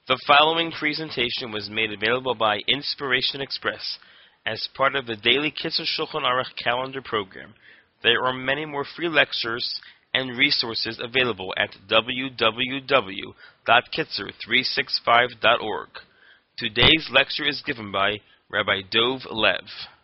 The following presentation was made available by Inspiration Express as part of the daily Kitzur Shulchan Aruch calendar program. There are many more free lectures and resources available at www.kitzur365.org. Today's lecture is given by Rabbi Dov Lev.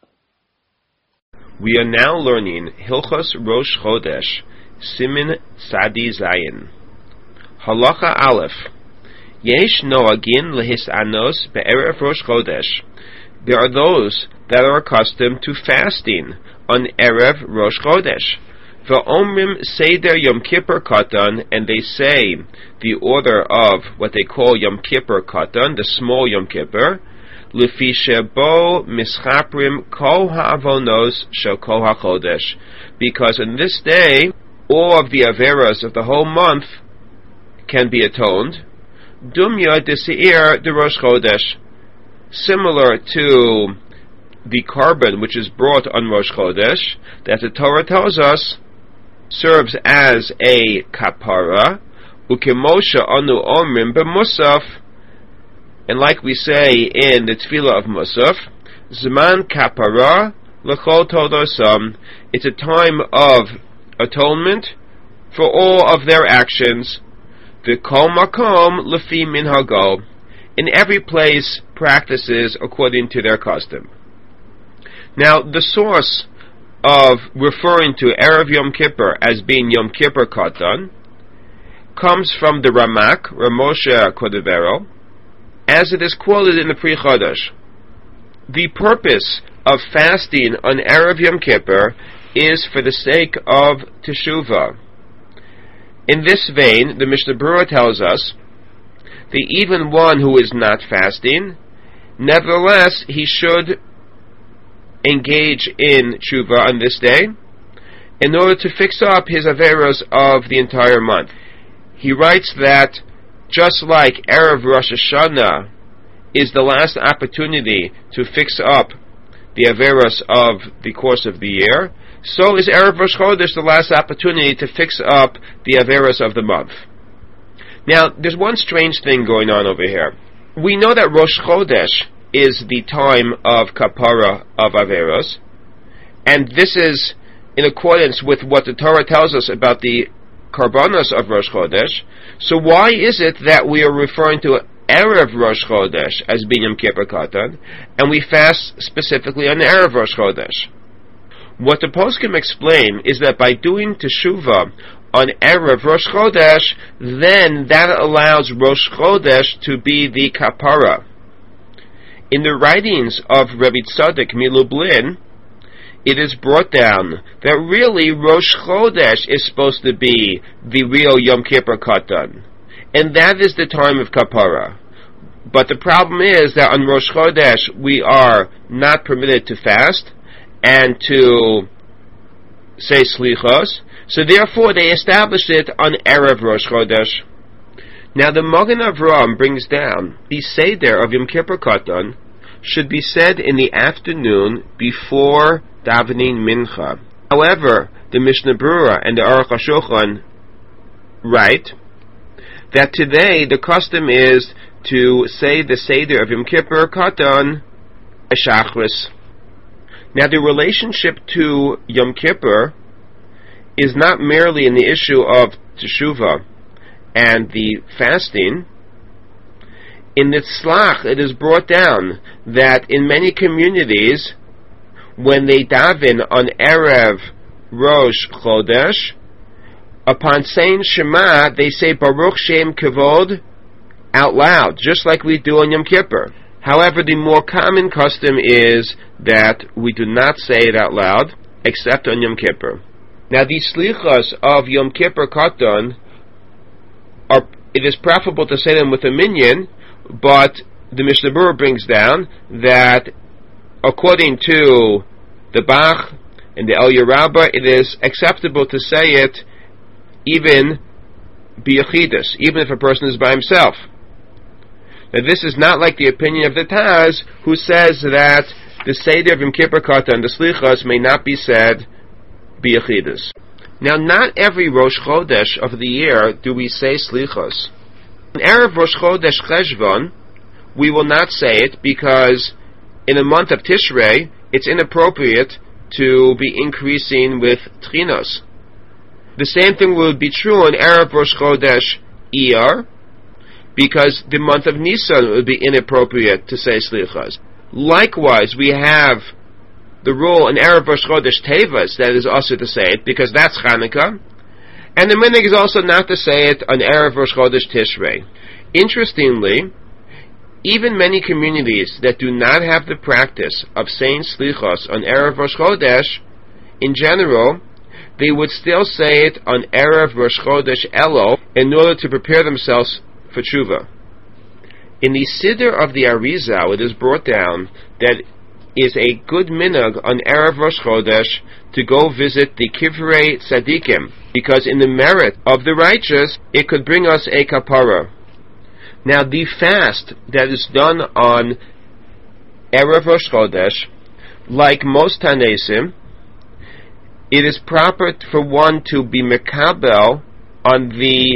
We are now learning Hilchos Rosh Chodesh, Simin Tzadi Zayin. Halacha Aleph. Yesh noagin lehisanos be'erev Rosh Chodesh. There are those that are accustomed to fasting on Erev Rosh Chodesh. V'omrim Seder Yom Kippur Katan, and they say the order of what they call Yom Kippur Katan, the small Yom Kippur, Lefi shebo mischaprim kol ha'avonos shel kol ha'chodesh, because on this day all of the averas of the whole month can be atoned. Dumya Desi'ir de Rosh Chodesh, similar to the carbon which is brought on Rosh Chodesh, that the Torah tells us serves as a kapara, ukemosha anu omrim b'musaf, and like we say in the Tefillah of Musaf, Zman kapara l'chol todosam, it's a time of atonement for all of their actions. V'kol makom lefi minhago, in every place practices according to their custom. Now, the source of referring to Erev Yom Kippur as being Yom Kippur Katan comes from the Ramak, Ramoshe Cordovero, as it is quoted in the Pri Chodesh. The purpose of fasting on Erev Yom Kippur is for the sake of Teshuvah. In this vein, the Mishnah Berurah tells us that even one who is not fasting, nevertheless he should engage in Teshuvah on this day in order to fix up his averos of the entire month. He writes that just like Erev Rosh Hashanah is the last opportunity to fix up the averos of the course of the year, so is Erev Rosh Chodesh the last opportunity to fix up the averos of the month. Now, there's one strange thing going on over here. We know that Rosh Chodesh is the time of kapara of averos, and this is in accordance with what the Torah tells us about the karbanos of Rosh Chodesh. So why is it that we are referring to Erev Rosh Chodesh as being Yom Kippur Katan, and we fast specifically on Erev Rosh Chodesh? What the poskim explain is that by doing Teshuvah on Erev Rosh Chodesh, then that allows Rosh Chodesh to be the kapara. In the writings of Rebbe Tzadok Milublin, it is brought down that really Rosh Chodesh is supposed to be the real Yom Kippur Katan, and that is the time of kapara. But the problem is that on Rosh Chodesh we are not permitted to fast and to say slichos, so therefore they established it on Erev Rosh Chodesh. Now the Magen Avraham brings down the Seder of Yom Kippur Katan should be said in the afternoon before davening mincha. However, the Mishnah Berurah and the Aruch HaShulchan write that today the custom is to say the Seder of Yom Kippur Katan Shachris. Now the relationship to Yom Kippur is not merely in the issue of Teshuvah and the fasting. In the Tzlach it is brought down that in many communities, when they daven on Erev Rosh Chodesh, upon saying Shema, they say Baruch Shem Kavod out loud, just like we do on Yom Kippur. However, the more common custom is that we do not say it out loud, except on Yom Kippur. Now, the slichas of Yom Kippur Katan, it is preferable to say them with a minyan, but the Mishnah Berurah brings down that according to the Bach and the Eliyah Rabbah, it is acceptable to say it even biyachidus, even if a person is by himself. Now this is not like the opinion of the Taz, who says that the Seder of Yom Kippur Katan, the Slichas, may not be said biyachidus. Now not every Rosh Chodesh of the year do we say Slichos. In Erev Rosh Chodesh Cheshvan, we will not say it because in the month of Tishrei, it's inappropriate to be increasing with Tchinos. The same thing would be true in Erev Rosh Chodesh Iyar, because the month of Nisan would be inappropriate to say Slichas. Likewise, we have the rule in Erev Rosh Chodesh Teves that is also to say it, because that's Chanukah, and the minhag is also not to say it on Erev Rosh Chodesh Tishrei. Interestingly, even many communities that do not have the practice of saying Slichos on Erev Rosh Chodesh, in general, they would still say it on Erev Rosh Chodesh Elul in order to prepare themselves for tshuva. In the Siddur of the Arizal, it is brought down that is a good minhag on Erev Rosh Chodesh to go visit the Kivrei Tzadikim, because in the merit of the righteous, it could bring us a kapara. Now, the fast that is done on Erev Rosh Chodesh, like most Tanesim, it is proper for one to be mekabel on the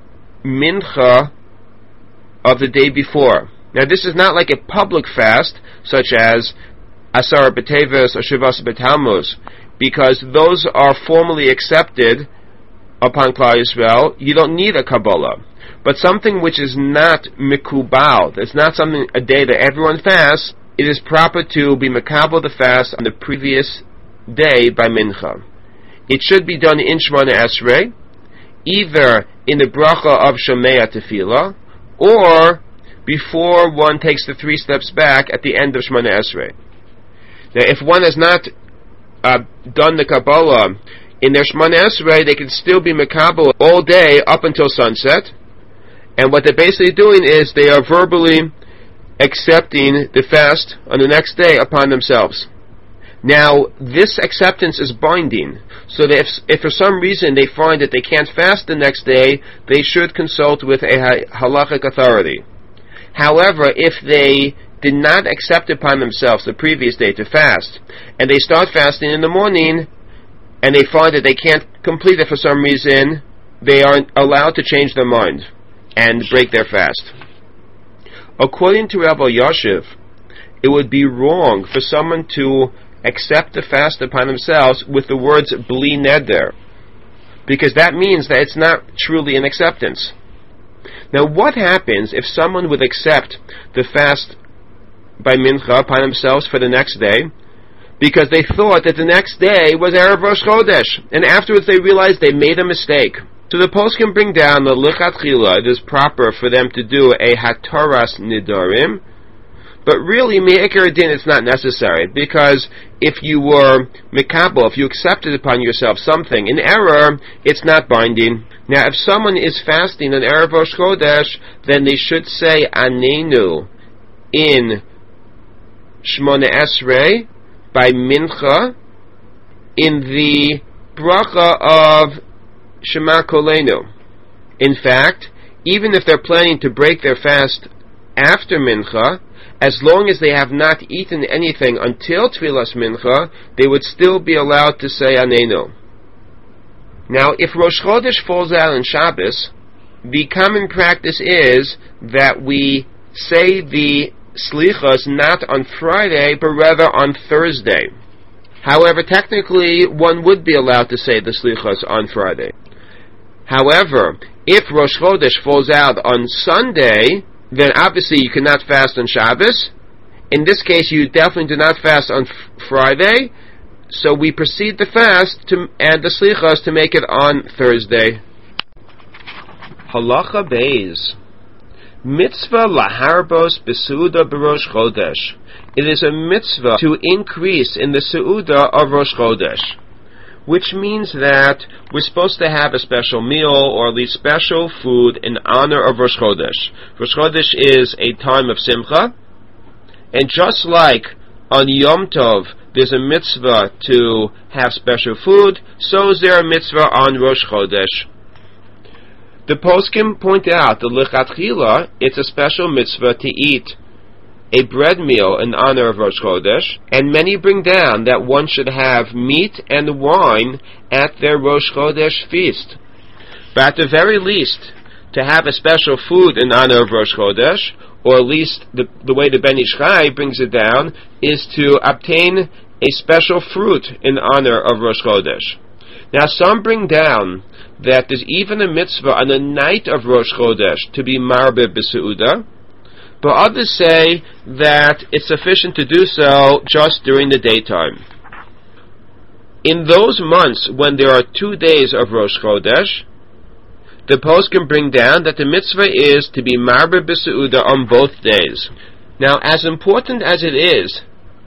mincha of the day before. Now, this is not like a public fast, such as Asar B'Teves or Shivas B'Tammuz, because those are formally accepted upon Klal Yisrael. You don't need a Kabbalah. But something which is not mikubal, it's not something, a day that everyone fasts, it is proper to be mekabel the fast on the previous day by mincha. It should be done in Shemona Esrei, either in the bracha of Shomei Tefillah, or before one takes the 3 steps back at the end of Shemona Esrei. Now, if one has not done the Kabbalah in their Shemona Esrei, they can still be mekabel all day up until sunset. And what they're basically doing is they are verbally accepting the fast on the next day upon themselves. Now, this acceptance is binding, so that if for some reason they find that they can't fast the next day, they should consult with a halachic authority. However, if they did not accept upon themselves the previous day to fast, and they start fasting in the morning, and they find that they can't complete it for some reason, they are allowed to change their mind and break their fast. According to Rabbi Yashiv, it would be wrong for someone to accept the fast upon themselves with the words bli neder, because that means that it's not truly an acceptance. Now, what happens if someone would accept the fast by mincha upon themselves for the next day, because they thought that the next day was Erev Rosh Chodesh, and afterwards they realized they made a mistake? So the poskim bring down the lichatchila, it is proper for them to do a hataras nidarim, but really, me'ikar din, it's not necessary, because if you were mikabel, if you accepted upon yourself something in error, it's not binding. Now, if someone is fasting on Erev Rosh Chodesh, then they should say Anenu in Shemona Esrei by mincha in the bracha of Shema Kolenu. In fact, even if they're planning to break their fast after mincha, as long as they have not eaten anything until Tfilas Mincha, they would still be allowed to say Anenu. Now, if Rosh Chodesh falls out on Shabbos, the common practice is that we say the Slichos not on Friday, but rather on Thursday. However, technically, one would be allowed to say the Slichos on Friday. However, if Rosh Chodesh falls out on Sunday, then obviously you cannot fast on Shabbos. In this case, you definitely do not fast on Friday, so we proceed the fast and the Slichos to make it on Thursday. Halacha Beis. Mitzvah laharbos besuda b'Rosh Chodesh. It is a mitzvah to increase in the seuda of Rosh Chodesh, which means that we're supposed to have a special meal or at least special food in honor of Rosh Chodesh. Rosh Chodesh is a time of simcha, and just like on Yom Tov there's a mitzvah to have special food, so is there a mitzvah on Rosh Chodesh. The poskim point out that lichatchila, it's a special mitzvah to eat a bread meal in honor of Rosh Chodesh, and many bring down that one should have meat and wine at their Rosh Chodesh feast. But at the very least, to have a special food in honor of Rosh Chodesh, or at least the way the Ben Ish Chai brings it down, is to obtain a special fruit in honor of Rosh Chodesh. Now some bring down that there's even a mitzvah on the night of Rosh Chodesh to be marbe b'seuda, but others say that it's sufficient to do so just during the daytime. In those months when there are 2 days of Rosh Chodesh, the post can bring down that the mitzvah is to be marbe b'seuda on both days. Now, as important as it is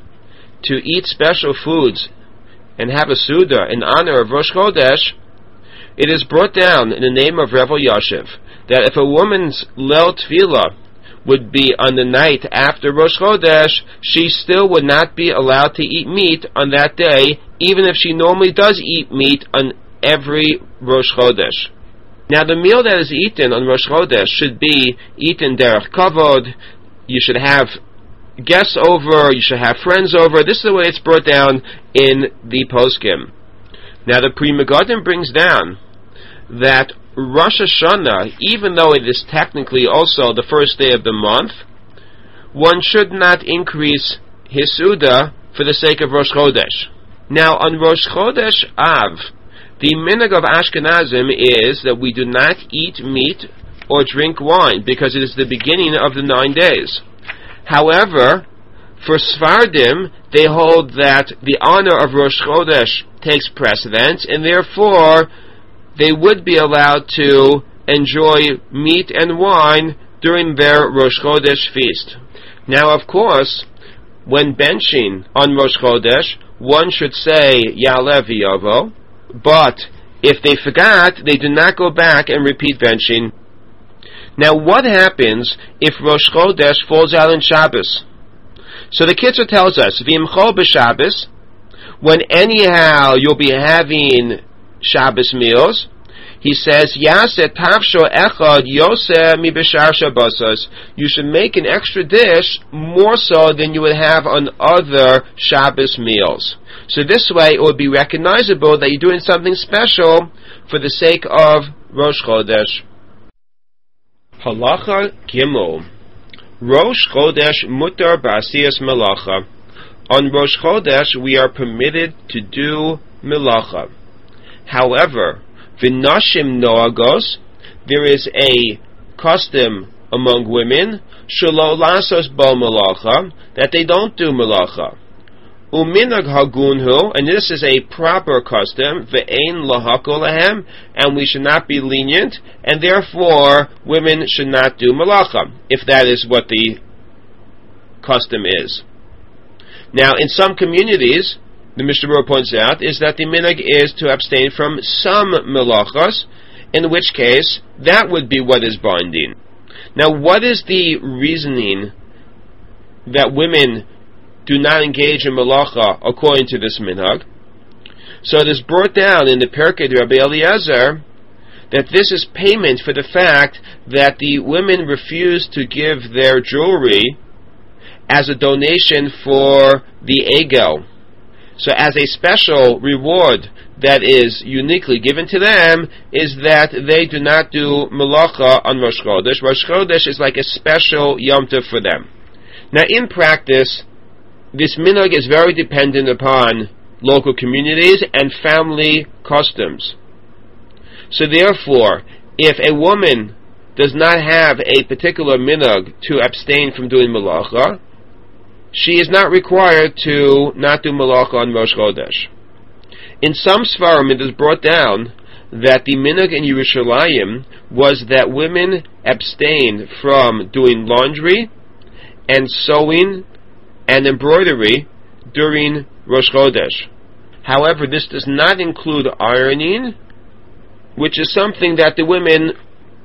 to eat special foods and have a Suda in honor of Rosh Chodesh, it is brought down in the name of Rev Yashiv that if a woman's Leil Tefillah would be on the night after Rosh Chodesh, she still would not be allowed to eat meat on that day, even if she normally does eat meat on every Rosh Chodesh. Now, the meal that is eaten on Rosh Chodesh should be eaten derech kavod. You should have guests over, you should have friends over. This is the way it's brought down in the poskim. Now the Pri Megadim brings down that Rosh Hashanah, even though it is technically also the first day of the month, one should not increase his Suda for the sake of Rosh Chodesh. Now on Rosh Chodesh Av, the minhag of Ashkenazim is that we do not eat meat or drink wine because it is the beginning of the 9 days. However, for Sfardim, they hold that the honor of Rosh Chodesh takes precedence, and therefore they would be allowed to enjoy meat and wine during their Rosh Chodesh feast. Now, of course, when benching on Rosh Chodesh, one should say Ya'aleh v'yavo, but if they forgot, they do not go back and repeat benching. Now, what happens if Rosh Chodesh falls out on Shabbos? So the Kitzur tells us, V'imchol b'Shabbos, when anyhow you'll be having Shabbos meals, he says, Yaseh tavsho echad yoseh mi b'shar Shabbos. You should make an extra dish more so than you would have on other Shabbos meals. So this way it would be recognizable that you're doing something special for the sake of Rosh Chodesh. Halacha Gimel. Rosh Chodesh mutar ba'asiyas melacha. On Rosh Chodesh we are permitted to do melacha. However, v'nashim noagos, there is a custom among women, shelo lasos bo melacha, that they don't do melacha. Uminag hagunhu, and this is a proper custom, ve'ein lahakol lahem, and we should not be lenient, and therefore women should not do melacha, if that is what the custom is. Now, in some communities, the Mishnah Berurah points out, is that the minhag is to abstain from some melachos, in which case that would be what is binding. Now, what is the reasoning that women do not engage in melacha according to this minhag? So it is brought down in the Perkei of Rabbi Eliezer that this is payment for the fact that the women refuse to give their jewelry as a donation for the Egel. So as a special reward that is uniquely given to them is that they do not do melacha on Rosh Chodesh. Rosh Chodesh is like a special Yom Tov for them. Now in practice, this minhag is very dependent upon local communities and family customs. So therefore, if a woman does not have a particular minhag to abstain from doing melacha, she is not required to not do melacha on Rosh Chodesh. In some Sfarim it is brought down that the minhag in Yerushalayim was that women abstained from doing laundry and sewing and embroidery during Rosh Chodesh. However, this does not include ironing, which is something that the women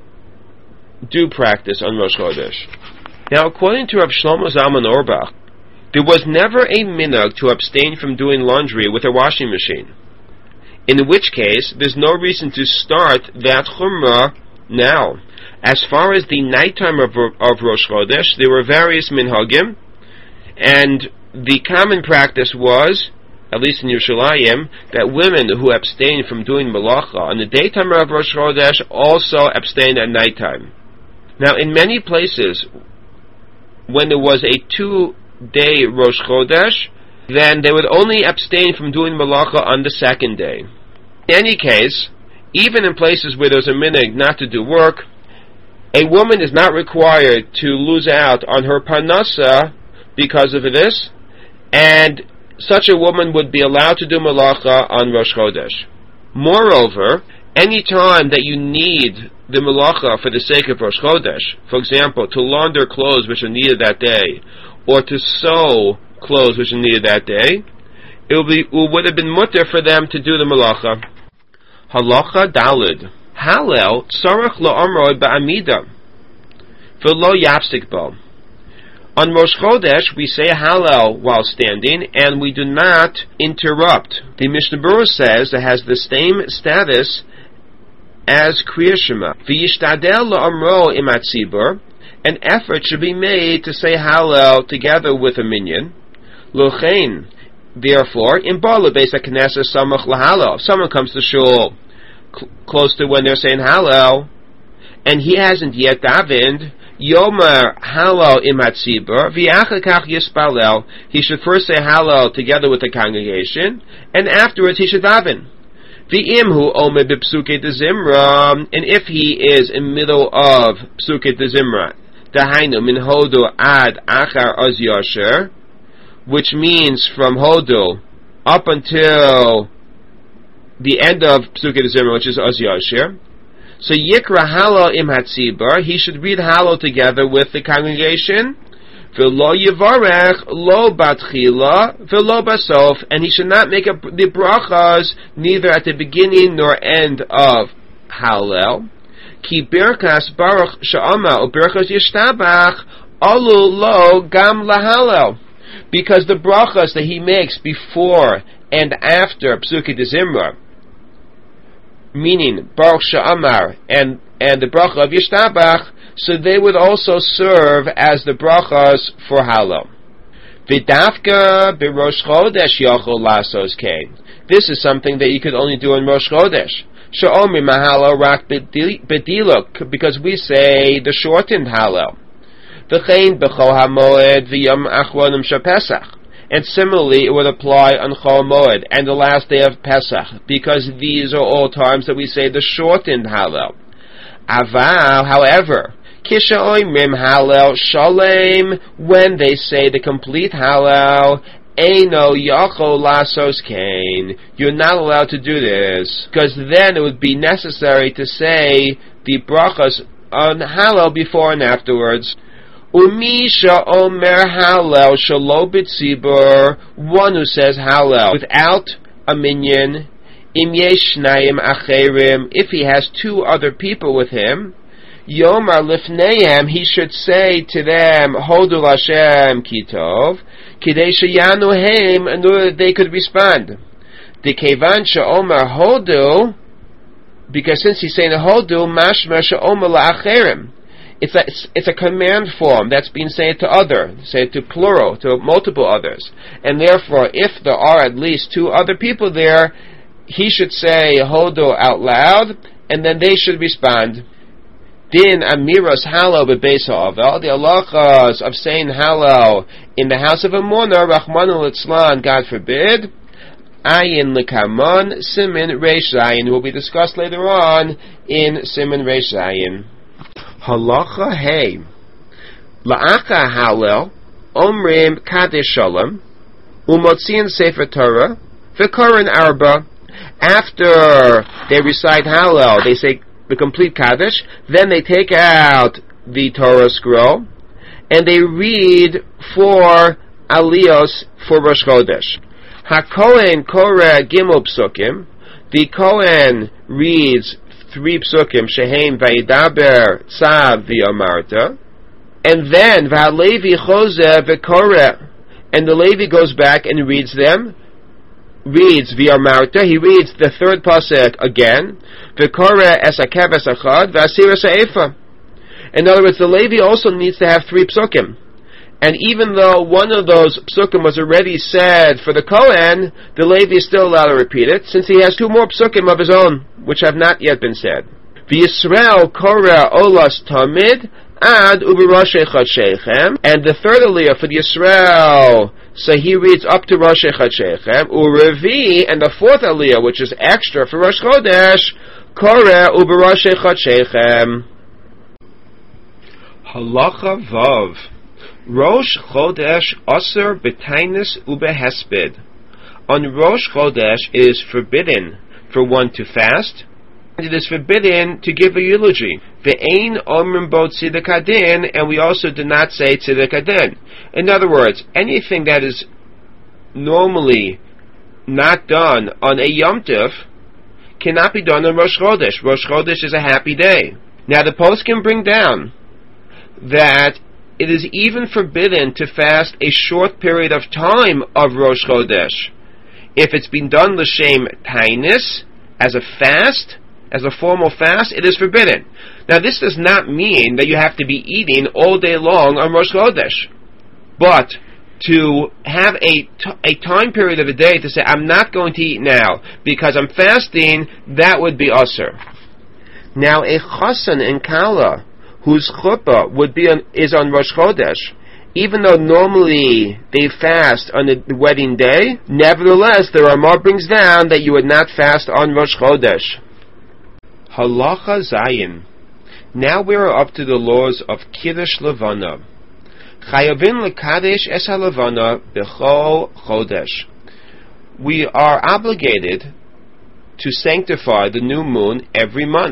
do practice on Rosh Chodesh. Now, according to Rav Shlomo Zalman Auerbach, there was never a minhag to abstain from doing laundry with a washing machine, in which case there's no reason to start that chumrah now. As far as the nighttime of Rosh Chodesh, there were various minhagim, and the common practice was at least in Yerushalayim, that women who abstain from doing malacha on the daytime of Rosh Chodesh also abstain at nighttime. Now, in many places, when there was a 2-day Rosh Chodesh, then they would only abstain from doing malacha on the second day. In any case, even in places where there's a minhag not to do work, a woman is not required to lose out on her parnasa because of this, and such a woman would be allowed to do malacha on Rosh Chodesh. Moreover, any time that you need the malacha for the sake of Rosh Chodesh, for example, to launder clothes which are needed that day, or to sew clothes which are needed that day, it would have been mutter for them to do the malacha. Halacha Dalid. Hallel tzarech la'amrod ba'amida v'lo yapsik bo. On Rosh Chodesh, we say Hallel while standing, and we do not interrupt. The Mishnah Berurah says it has the same status as Kriya Shema. V'yishtadel la'amro imat tzibur. An effort should be made to say Hallel together with a minyan. L'chein. Therefore, in Bala Beis HaKnesset Samach LaHallel, if someone comes to shul close to when they're saying Hallel, and he hasn't yet davened, Yomer Hallel imat tzibur, v'achakach yispalel, he should first say Hallel together with the congregation, and afterwards he should daven. V'imhu omer b'psukei d'zimra, and if he is in middle of psukei d'zimra, dahainu min hodu ad achar oz yosher, which means from hodu up until the end of psukei d'zimra, which is oz yosher. So Yikra Hallel im Hatzibur, he should read Hallel together with the congregation. V'lo yivarech lo batchila v'lo basof, and he should not make up the brachas neither at the beginning nor end of Hallel. Ki birkas baruch sha'ama o birkas yishtabach alu lo gam lahallel, because the brachas that he makes before and after Psukei d'Zimra, meaning Baruch Sha'amar and the bracha of Yishtabach, so they would also serve as the brachas for Hallel. V'dafka b'Rosh Chodesh yachol lasos kein. This is something that you could only do in Rosh Chodesh. Sha'omri mahalo rak bediluk, because we say the shortened Hallel. V'chein b'chol hamoed v'yom achronim shapesach. And similarly, it would apply on Chol Moed and the last day of Pesach, because these are all times that we say the shortened Hallel. Aval, however, Kisha Oimrim Hallel Shalem, when they say the complete Hallel, Eino Yachol Lasos Kain, you're not allowed to do this, because then it would be necessary to say the brachas on Hallel before and afterwards. Umisha Omer Hallel Shalo B'tzibur, one who says Hallel without a minyan, Im Yesh Shnayim Acherim, if he has two other people with him, Yomar Lifneim, he should say to them, Hodu Hashem Kitov, Kidei Sheyanu Heim, in order that they could respond. The Kevan Sha'omer Hodu, because since he's saying Hodu, Mashma Sha'omer La'acherim, it's a command form that's being said to other, say to plural, to multiple others. And therefore, if there are at least two other people there, he should say Hodo out loud, and then they should respond. Din Amiras Hallel bebeis ha'avel, the halachas of saying Hallel in the house of a mourner, Rachmanu litzlan, God forbid, Ayin Likamon, Siman Reish Zayin, will be discussed later on in Siman Reish Zayin. Halacha Hey. La'acha Hallel, Omrim Kadesh Shalom, Umotzian Sefer Torah, V'korin Arba. After they recite Hallel, they say the complete Kaddish, then they take out the Torah scroll, and they read 4 aliyos for Rosh Chodesh. HaKohen Koreh Gimel Psukim, the Kohen reads 3 psukim, Shehem Vayidaber Tzav V'Yomarta, and then V'Halevi Chozeh V'Koreh, and the Levi goes back and reads them, reads V'Yomarta, he reads the 3rd pasuk again, V'Koreh Es HaKeves Achad V'Asir Es HaEfa. In other words, the Levi also needs to have 3 psukim, And even though one of those psukim was already said for the Kohen, the Levi is still allowed to repeat it, since he has two more psukim of his own, which have not yet been said. V'Yisrael koreh olas tamid ad uberoshe chodshechem, and the third aliyah for the Yisrael, so he reads up to Rosh Chodshechem, urevi, and the fourth aliyah, which is extra for Rosh Chodesh, koreh uberoshe chodshechem. Halacha Vav. Rosh Chodesh Aser B'Tainis Ubehesped. On Rosh Chodesh it is forbidden for one to fast, and it is forbidden to give a eulogy. Ve'ein omrim bo tzedek hadin, and we also do not say tzedek hadin. In other words, anything that is normally not done on a Yom Tov cannot be done on Rosh Chodesh. Rosh Chodesh is a happy day. Now the post can bring down that it is even forbidden to fast a short period of time of Rosh Chodesh. If it's been done l'shem tainis, as a fast, as a formal fast, it is forbidden. Now this does not mean that you have to be eating all day long on Rosh Chodesh. But to have a time period of a day to say, I'm not going to eat now because I'm fasting, that would be usher. Now a chassan and kala, whose chuppah is on Rosh Chodesh, even though normally they fast on the wedding day, nevertheless, the Ramah brings down that you would not fast on Rosh Chodesh. Halacha Zayin. Now we are up to the laws of Kiddush Levana. Chayavin lekadesh es haLevana b'chol chodesh. We are obligated to sanctify the new moon every month.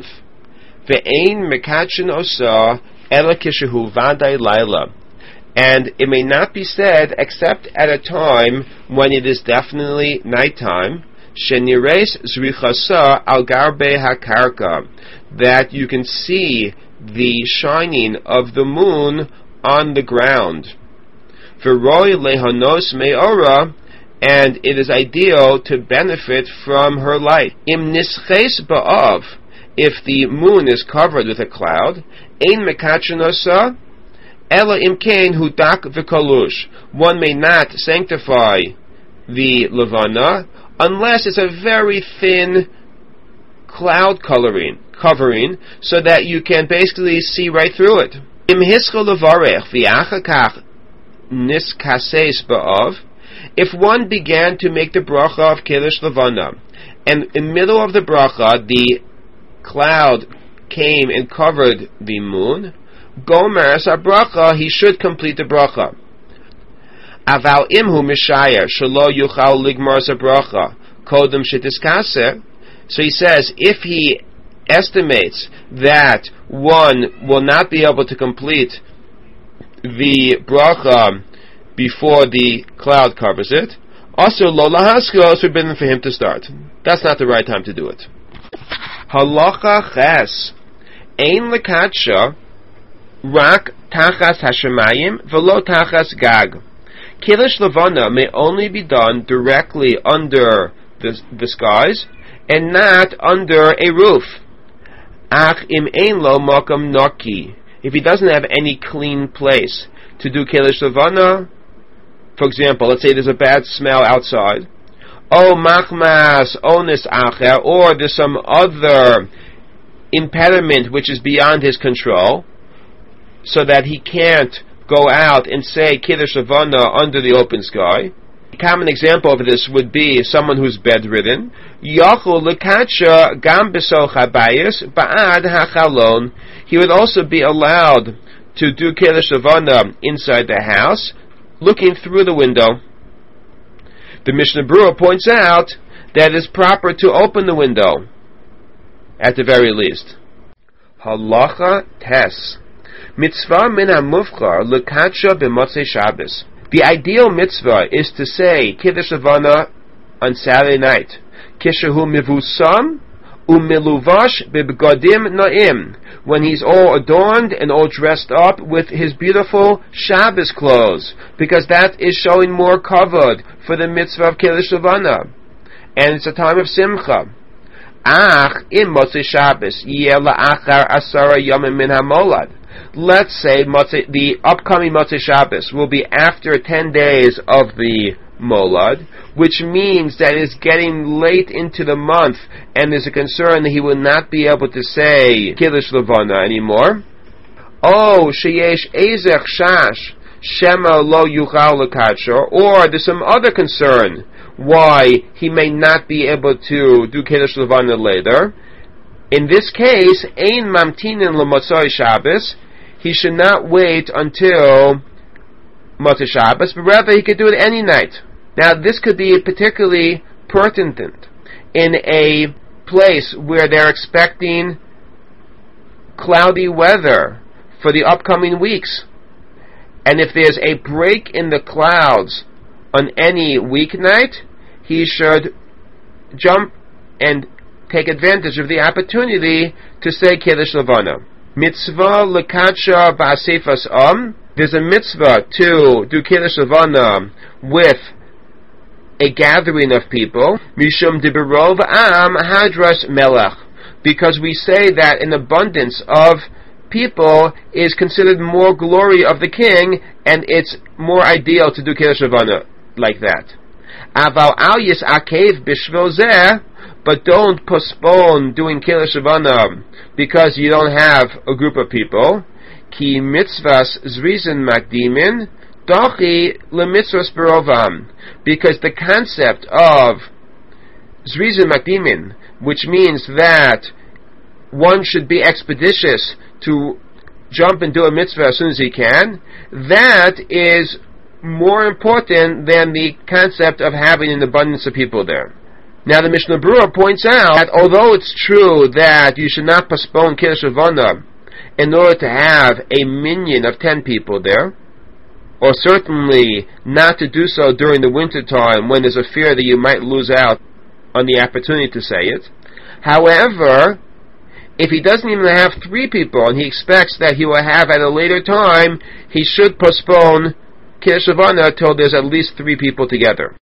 Ve'ein mekachin osa ela kishehu vaday laila. And it may not be said except at a time when it is definitely nighttime. Shenires zrichasa al garbe hakarka, that you can see the shining of the moon on the ground. V'roi lehanos me'ora, and it is ideal to benefit from her light. Im nisches ba'av, if the moon is covered with a cloud, ein mekachinosa, ela imkein hudak v'kolush. One may not sanctify the levana unless it's a very thin cloud covering, so that you can basically see right through it. Im hischol levarech v'achakach niskases ba'av. If one began to make the bracha of Kiddush Levana, and in the middle of the bracha the cloud came and covered the moon, gomer sa bracha, he should complete the bracha. Aval imhu mishayer shelo yuchal ligmar sa bracha kodem shetiskase. So he says, if he estimates that one will not be able to complete the bracha before the cloud covers it, also lo lahasko, is forbidden for him to start. That's not the right time to do it. Halacha ches ein lekatsha rak tachas hashemayim velo tachas gag. Kiddush Levana may only be done directly under the skies and not under a roof. Ach im ein lo makam naki. If he doesn't have any clean place to do Kiddush Levana, for example, let's say there's a bad smell outside, machmas onis acher, or there's some other impediment which is beyond his control, so that he can't go out and say Kiddush Levana under the open sky. A common example of this would be someone who's bedridden. Yachol lekatsha gam besoch habayis ba'ad hachalon. He would also be allowed to do Kiddush Levana inside the house, looking through the window. The Mishnah Berurah points out that it is proper to open the window, at the very least. Halacha Tes. Mitzvah min ha-mufchar lekatsha b'motzei Shabbos. The ideal mitzvah is to say Kiddush Levana on Saturday night. Kishehu mivusam umiluvash b'bgodim na'im, when he's all adorned and all dressed up with his beautiful Shabbos clothes, because that is showing more kavod for the mitzvah of Kiddush Levana, and it's a time of simcha. Ach im motzei Shabbos yeh la'achar asara yomim min hamolad. let's say the upcoming Motzei Shabbos will be after 10 days of the Molad, which means that it's getting late into the month, and there's a concern that he will not be able to say Kiddush Levana anymore. Oh, sheyesh ezech shash shema lo yuchal lekadsho, or there's some other concern why he may not be able to do Kiddush Levana later. In this case, ein mamtinin lemotzei Shabbos, he should not wait until Motzei Shabbos, but rather he could do it any night. Now, this could be particularly pertinent in a place where they're expecting cloudy weather for the upcoming weeks. And if there's a break in the clouds on any weeknight, he should jump and take advantage of the opportunity to say Kiddush Levana. Mitzvah lekadsha ba'asefas there's a mitzvah to do Kiddush Levana with a gathering of people, mishum diberov am hadras melech, because we say that an abundance of people is considered more glory of the king, and it's more ideal to do Kiddush Levana like that. Aval al yisakev bishvil zeh, but don't postpone doing Kiddush Levana because you don't have a group of people. Ki mitzvahs zrizin makdimin dochi lemitzvahs berovam, because the concept of zrizin makdimin, which means that one should be expeditious to jump and do a mitzvah as soon as he can, that is more important than the concept of having an abundance of people there. Now the Mishnah Berurah points out that although it's true that you should not postpone Kiddush Levana in order to have a minyan of 10 people there, or certainly not to do so during the winter time when there's a fear that you might lose out on the opportunity to say it. However, if he doesn't even have 3 people and he expects that he will have at a later time, he should postpone Kiddush Levana till there's at least 3 people together.